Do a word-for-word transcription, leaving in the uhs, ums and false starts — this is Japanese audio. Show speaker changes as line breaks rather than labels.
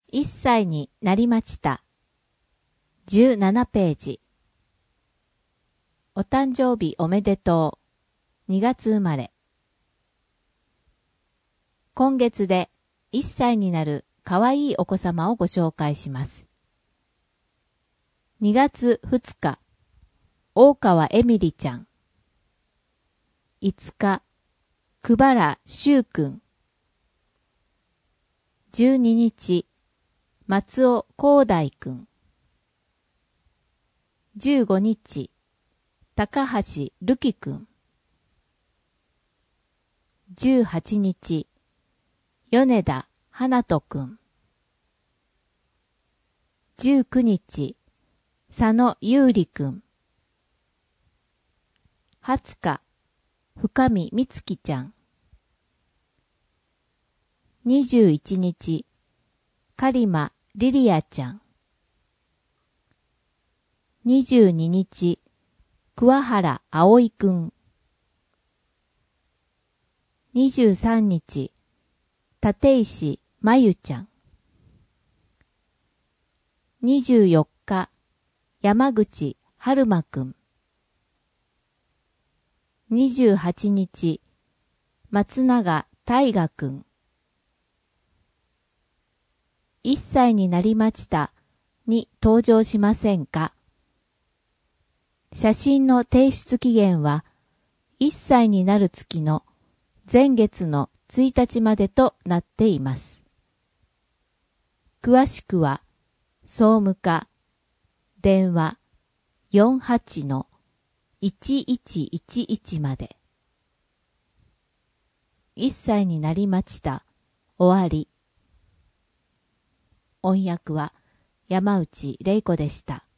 いっさいになりました。じゅうななページ。お誕生日おめでとう。にがつ生まれ。今月でいっさいになるかわいいお子様をご紹介します。にがつふつか、大川エミリちゃん。いつか、久原修くん。じゅうににち、松尾光大くん。じゅうごにち、高橋るきくん。じゅうはちにち、米田花人くん。じゅうくにち、佐野優里くん。はつか、深見美月ちゃん。にじゅういちにち、狩間リリアちゃん。にじゅうににち、桑原葵くん。にじゅうさんにち、立石まゆちゃん。にじゅうよっか、山口春馬くん。にじゅうはちにち、松永大河くん。いっさいになりましたに登場しませんか？写真の提出期限はいっさいになる月の前月のついたちまでとなっています。詳しくは総務課電話 よんはちのいちいちいちいち まで。いっさいになりました。終わり。音訳は山内玲子でした。